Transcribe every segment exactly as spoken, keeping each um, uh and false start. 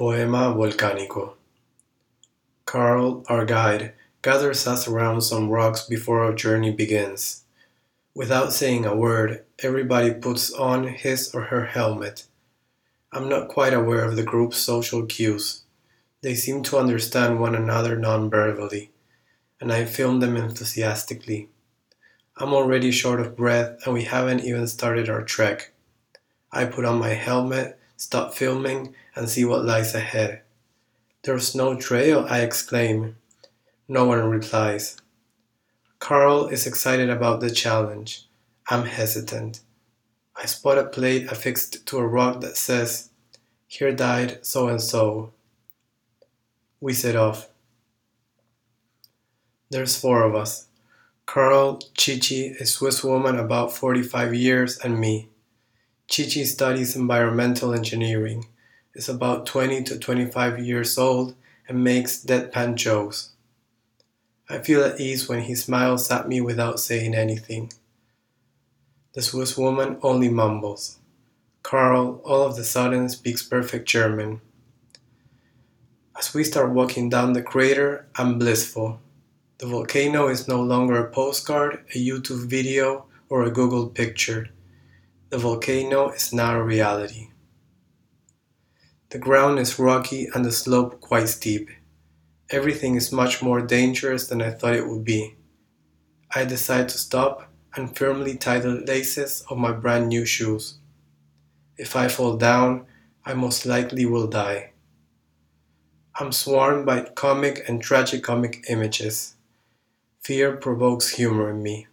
Poema volcánico. Carl, our guide, gathers us around some rocks before our journey begins. Without saying a word, everybody puts on his or her helmet. I'm not quite aware of the group's social cues. They seem to understand one another non-verbally, and I film them enthusiastically. I'm already short of breath and we haven't even started our trek. I put on my helmet, stop filming, and see what lies ahead. "There's no trail," I exclaim. No one replies. Carl is excited about the challenge. I'm hesitant. I spot a plate affixed to a rock that says, "Here died so-and-so." We set off. There's four of us. Carl, Chichi, a Swiss woman about forty-five years, and me. Chichi studies environmental engineering, is about twenty to twenty-five years old, and makes deadpan jokes. I feel at ease when he smiles at me without saying anything. The Swiss woman only mumbles. Carl, all of a sudden, speaks perfect German. As we start walking down the crater, I'm blissful. The volcano is no longer a postcard, a YouTube video, or a Google picture. The volcano is now a reality. The ground is rocky and the slope quite steep. Everything is much more dangerous than I thought it would be. I decide to stop and firmly tie the laces of my brand new shoes. If I fall down, I most likely will die. I'm swarmed by comic and tragicomic images. Fear provokes humor in me.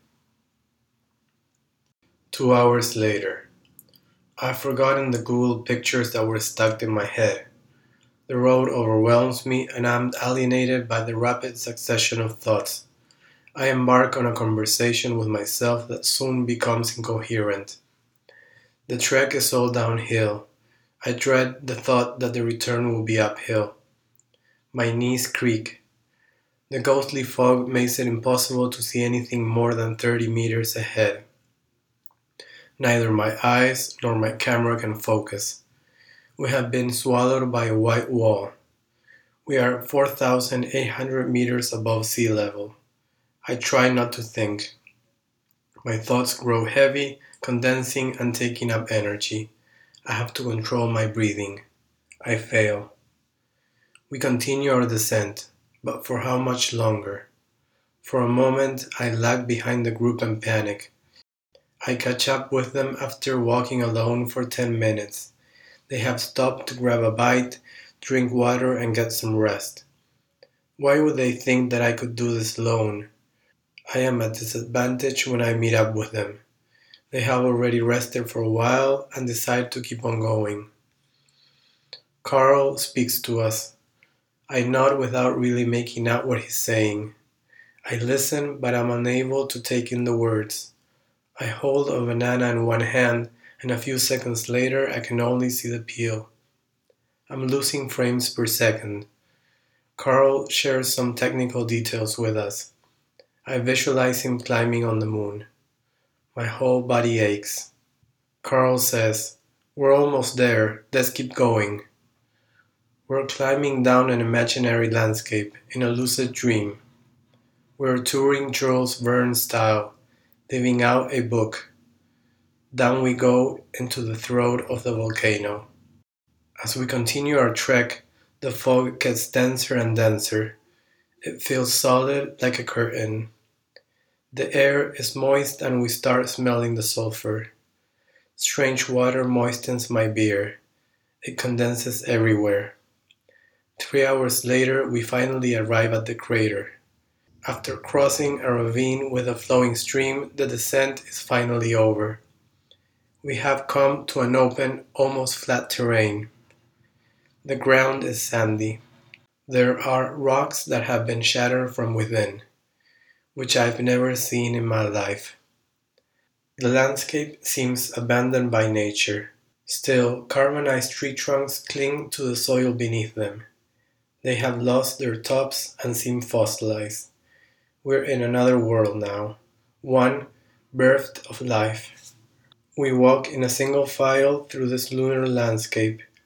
Two hours later. I've forgotten the Google pictures that were stuck in my head. The road overwhelms me and I'm alienated by the rapid succession of thoughts. I embark on a conversation with myself that soon becomes incoherent. The trek is all downhill. I dread the thought that the return will be uphill. My knees creak. The ghostly fog makes it impossible to see anything more than thirty meters ahead. Neither my eyes nor my camera can focus. We have been swallowed by a white wall. We are four thousand eight hundred meters above sea level. I try not to think. My thoughts grow heavy, condensing and taking up energy. I have to control my breathing. I fail. We continue our descent, but for how much longer? For a moment, I lag behind the group and panic. I catch up with them after walking alone for ten minutes. They have stopped to grab a bite, drink water, and get some rest. Why would they think that I could do this alone? I am at disadvantage when I meet up with them. They have already rested for a while and decide to keep on going. Carl speaks to us. I nod without really making out what he's saying. I listen, but I'm unable to take in the words. I hold a banana in one hand, and a few seconds later I can only see the peel. I'm losing frames per second. Carl shares some technical details with us. I visualize him climbing on the moon. My whole body aches. Carl says, "We're almost there, let's keep going." We're climbing down an imaginary landscape, in a lucid dream. We're touring Jules Verne style, living out a book. Down we go into the throat of the volcano. As we continue our trek, the fog gets denser and denser. It feels solid like a curtain. The air is moist and we start smelling the sulfur. Strange water moistens my beer. It condenses everywhere. Three hours later, we finally arrive at the crater. After crossing a ravine with a flowing stream, the descent is finally over. We have come to an open, almost flat terrain. The ground is sandy. There are rocks that have been shattered from within, which I've never seen in my life. The landscape seems abandoned by nature. Still, carbonized tree trunks cling to the soil beneath them. They have lost their tops and seem fossilized. We're in another world now, one bereft of life. We walk in a single file through this lunar landscape.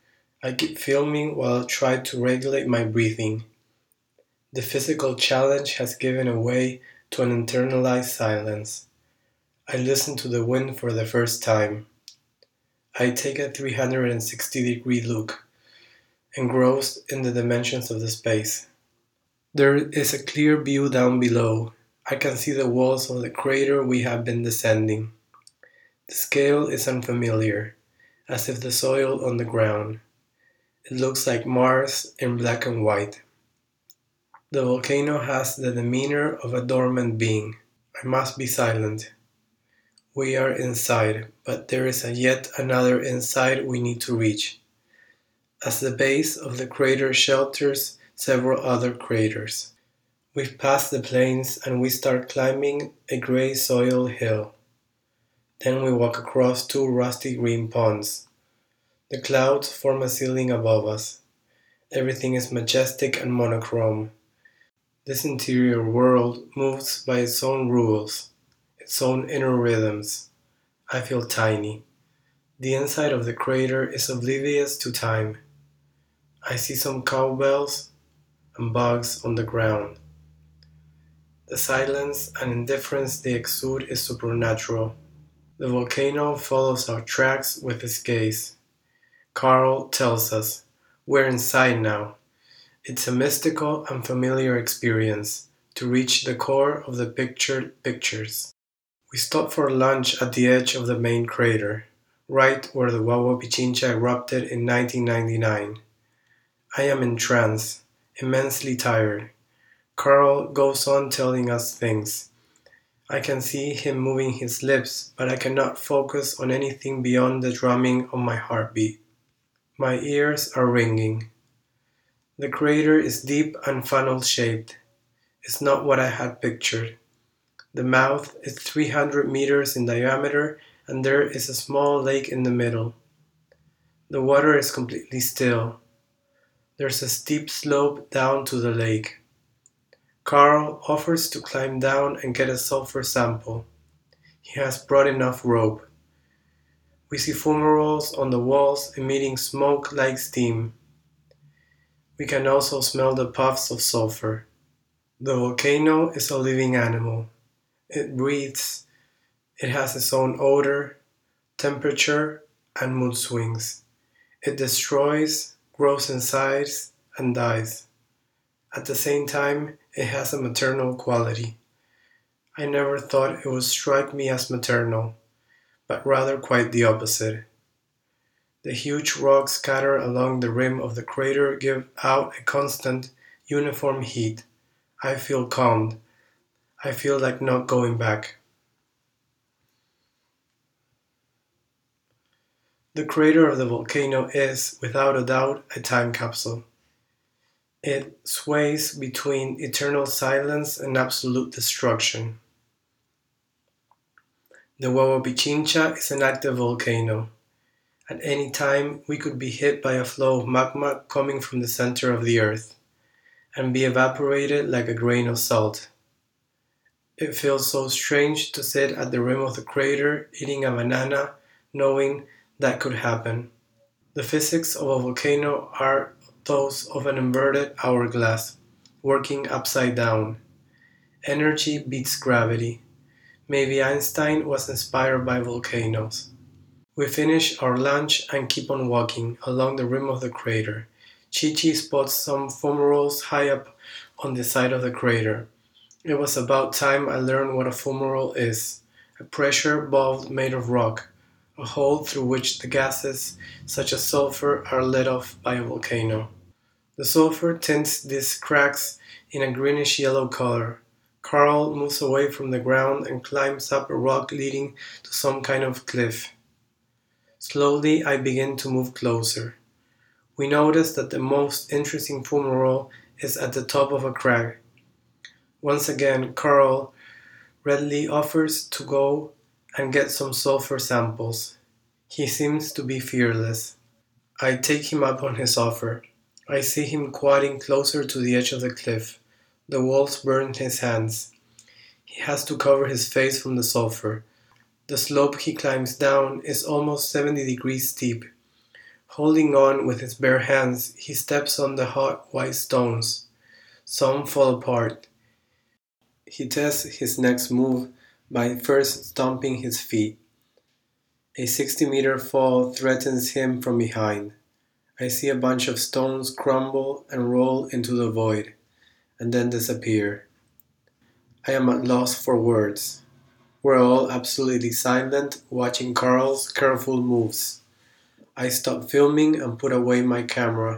I keep filming while I try to regulate my breathing. The physical challenge has given way to an internalized silence. I listen to the wind for the first time. I take a three hundred sixty degree look, engrossed in the dimensions of the space. There is a clear view down below. I can see the walls of the crater we have been descending. The scale is unfamiliar, as if the soil on the ground. It looks like Mars in black and white. The volcano has the demeanor of a dormant being. I must be silent. We are inside, but there is a yet another inside we need to reach, as the base of the crater shelters several other craters. We've passed the plains and we start climbing a gray soil hill. Then we walk across two rusty green ponds. The clouds form a ceiling above us. Everything is majestic and monochrome. This interior world moves by its own rules, its own inner rhythms. I feel tiny. The inside of the crater is oblivious to time. I see some cowbells and bugs on the ground. The silence and indifference they exude is supernatural. The volcano follows our tracks with its gaze. Carl tells us, we're inside now. It's a mystical and familiar experience to reach the core of the pictured pictures. We stop for lunch at the edge of the main crater, right where the Huayhuas Pichincha erupted in nineteen ninety-nine. I am in trance, immensely tired. Carl goes on telling us things. I can see him moving his lips, but I cannot focus on anything beyond the drumming of my heartbeat. My ears are ringing. The crater is deep and funnel-shaped. It's not what I had pictured. The mouth is three hundred meters in diameter and there is a small lake in the middle. The water is completely still. There's a steep slope down to the lake. Carl offers to climb down and get a sulfur sample. He has brought enough rope. We see fumaroles on the walls emitting smoke like steam. We can also smell the puffs of sulfur. The volcano is a living animal. It breathes. It has its own odor, temperature, and mood swings. It destroys, grows in size, and dies. At the same time, it has a maternal quality. I never thought it would strike me as maternal, but rather quite the opposite. The huge rocks scattered along the rim of the crater give out a constant, uniform heat. I feel calmed. I feel like not going back. The crater of the volcano is, without a doubt, a time capsule. It sways between eternal silence and absolute destruction. The Huayhuas Pichincha is an active volcano. At any time, we could be hit by a flow of magma coming from the center of the earth and be evaporated like a grain of salt. It feels so strange to sit at the rim of the crater eating a banana, knowing that could happen. The physics of a volcano are those of an inverted hourglass, working upside down. Energy beats gravity. Maybe Einstein was inspired by volcanoes. We finish our lunch and keep on walking along the rim of the crater. Chi-Chi spots some fumaroles high up on the side of the crater. It was about time I learned what a fumarole is. A pressure valve made of rock, a hole through which the gases, such as sulfur, are let off by a volcano. The sulfur tints these cracks in a greenish-yellow color. Carl moves away from the ground and climbs up a rock leading to some kind of cliff. Slowly, I begin to move closer. We notice that the most interesting fumarole is at the top of a crag. Once again, Carl readily offers to go and get some sulfur samples. He seems to be fearless. I take him up on his offer. I see him quadding closer to the edge of the cliff. The walls burn his hands. He has to cover his face from the sulfur. The slope he climbs down is almost seventy degrees steep. Holding on with his bare hands, he steps on the hot white stones. Some fall apart. He tests his next move by first stomping his feet. A sixty meter fall threatens him from behind. I see a bunch of stones crumble and roll into the void, and then disappear. I am at loss for words. We're all absolutely silent, watching Carl's careful moves. I stop filming and put away my camera.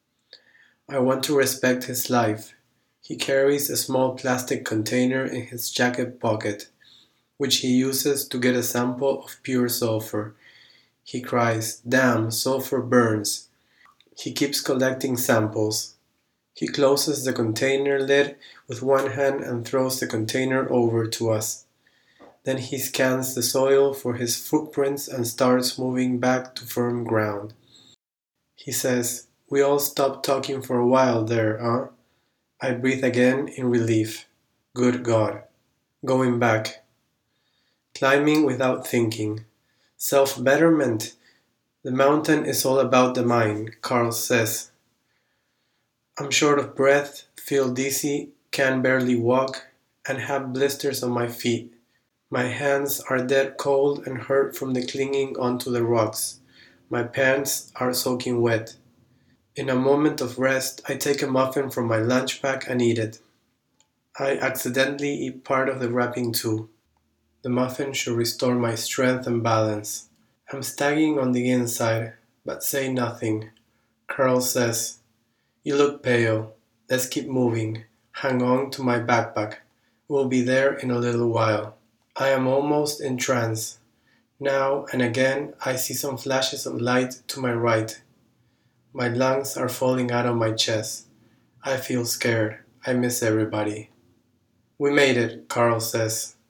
I want to respect his life. He carries a small plastic container in his jacket pocket, which he uses to get a sample of pure sulfur. He cries, "Damn, sulfur burns." He keeps collecting samples. He closes the container lid with one hand and throws the container over to us. Then he scans the soil for his footprints and starts moving back to firm ground. He says, "We all stopped talking for a while there, huh?" I breathe again in relief. Good God. Going back. Climbing without thinking. Self-betterment. The mountain is all about the mind, Carl says. I'm short of breath, feel dizzy, can barely walk, and have blisters on my feet. My hands are dead cold and hurt from the clinging onto the rocks. My pants are soaking wet. In a moment of rest, I take a muffin from my lunch pack and eat it. I accidentally eat part of the wrapping too. The muffin should restore my strength and balance. I'm staggering on the inside, but say nothing. Carl says, "You look pale. Let's keep moving. Hang on to my backpack. We'll be there in a little while." I am almost in trance. Now and again I see some flashes of light to my right. My lungs are falling out of my chest. I feel scared. I miss everybody. "We made it," Carl says.